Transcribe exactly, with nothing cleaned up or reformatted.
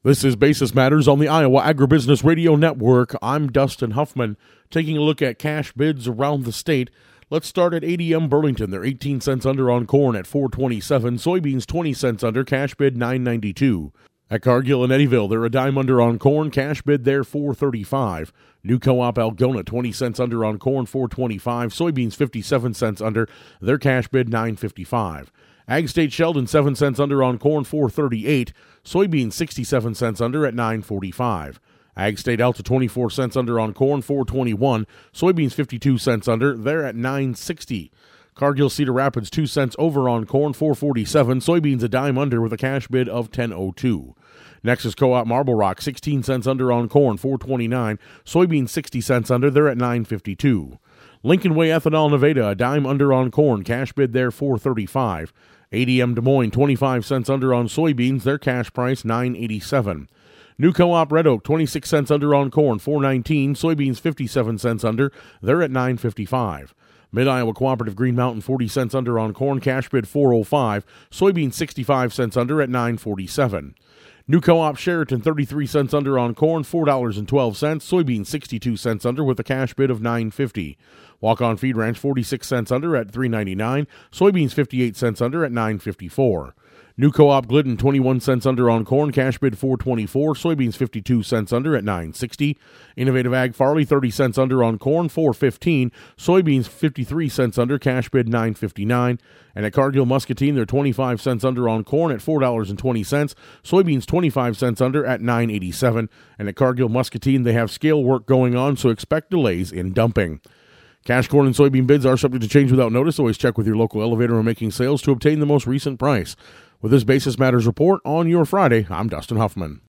This is Basis Matters on the Iowa Agribusiness Radio Network. I'm Dustin Huffman, taking a look at cash bids around the state. Let's start at A D M Burlington. They're eighteen cents under on corn at four twenty-seven. Soybeans twenty cents under, cash bid nine ninety-two. At Cargill and Eddyville, they're a dime under on corn, cash bid there four thirty-five. New Co-op Algona twenty cents under on corn, four twenty-five. Soybeans fifty-seven cents under, their cash bid nine fifty-five. Ag State Sheldon seven cents under on corn, four thirty-eight. Soybeans sixty-seven cents under at nine forty-five. Ag State Alta twenty-four cents under on corn, four twenty-one. Soybeans fifty-two cents under, they're at nine sixty. Cargill Cedar Rapids two cents over on corn, four forty-seven. Soybeans a dime under with a cash bid of ten oh two. Nexus Co-op Marble Rock sixteen cents under on corn, four twenty-nine. Soybeans sixty cents under, they're at nine fifty-two. Lincoln Way Ethanol Nevada a dime under on corn, cash bid there four thirty-five. A D M Des Moines twenty-five cents under on soybeans, their cash price nine eighty-seven. New Co-op Red Oak twenty-six cents under on corn, four nineteen. Soybeans fifty-seven cents under, they're at nine fifty-five. Mid-Iowa Cooperative Green Mountain forty cents under on corn, cash bid four oh five. Soybeans sixty-five cents under at nine forty-seven. New Co-op Sheraton thirty-three cents under on corn, four dollars and twelve cents. Soybeans sixty-two cents under with a cash bid of nine fifty. Walk-On Feed Ranch forty-six cents under at three ninety-nine. Soybeans fifty-eight cents under at nine fifty-four. New Co-op Glidden twenty-one cents under on corn, cash bid four twenty-four. Soybeans fifty-two cents under at nine sixty. Innovative Ag Farley thirty cents under on corn, four fifteen. Soybeans fifty-three cents under, cash bid nine fifty-nine. And at Cargill Muscatine, they're twenty-five cents under on corn at four dollars and twenty cents. Soybeans twenty-five cents under at nine eighty-seven. And at Cargill Muscatine, they have scale work going on, so expect delays in dumping. Cash corn and soybean bids are subject to change without notice. Always check with your local elevator when making sales to obtain the most recent price. With this Basis Matters report on your Friday, I'm Dustin Huffman.